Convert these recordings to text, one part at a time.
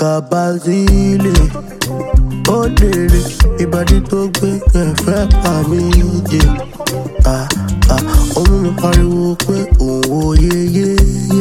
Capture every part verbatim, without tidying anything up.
Kabazili, ó lèrè, ìbàdí tó gbé kẹfẹ́ pa mí jẹ. Ah ah, ó mú mi pariwo pé òun ò yéyéyé.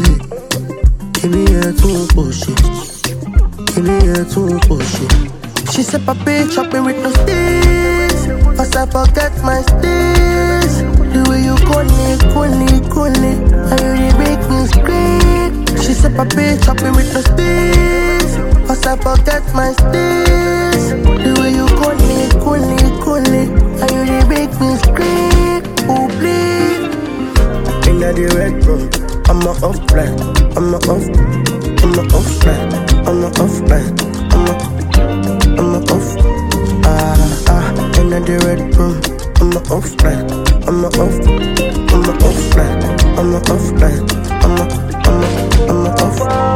Kíni ẹ̀ tún kò ṣe, kíni ẹ̀ tún kò ṣe. She said, "Papi, chopping with no sticks, cause I forget my sticks. The way you call it, call it, call it, and you really make me scream." She said, "Papi, chopping with no sticks, cause I forget my sticks. The way you call it, call it, call it, and you really make me scream." Oh, please. Inna the red room, I'm a off black, I'm a off, I'm a off black, I'm a off black, I'm a, I'm a off. Ah ah, inna the red room, I'm a off black, I'm a off, I'm a off black, I'm a off black, I'm a, I'm a, I'm a off.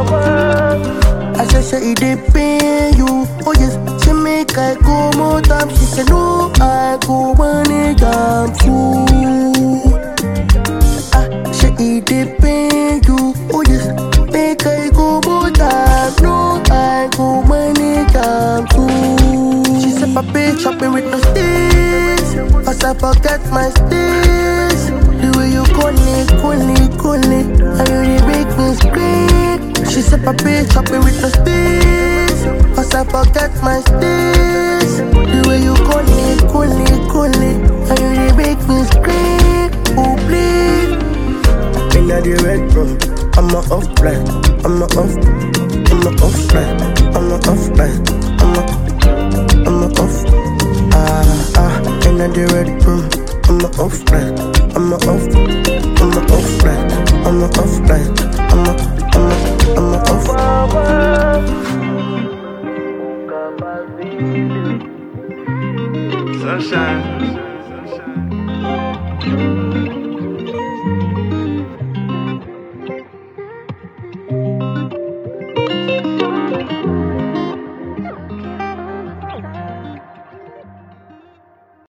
I said, say it dey pain you, oh yes. She make I go more time. She said no, I go money down too. Ah, say it dey pain you, oh yes. Make I go more time. No, I go money down too. She said, "Papi, chopping with no sticks, cause I forget my sticks. The way you call it, call it, call it, and you really make me scream." She said, "Papi, chopping with no sticks, cause I forget my sticks. The way you call it, call it, call it, and you really make me scream. Oh, please." Inna the red room, I'm a off black, I'm a off, I'm a off black, I'm a off black, I'm a, I'm a off. Ah ah, inna the red room, I'm a off black, I'm a off, I'm a off black, I'm a off black, I'm a, I'm a, I'm a off. Sunshine.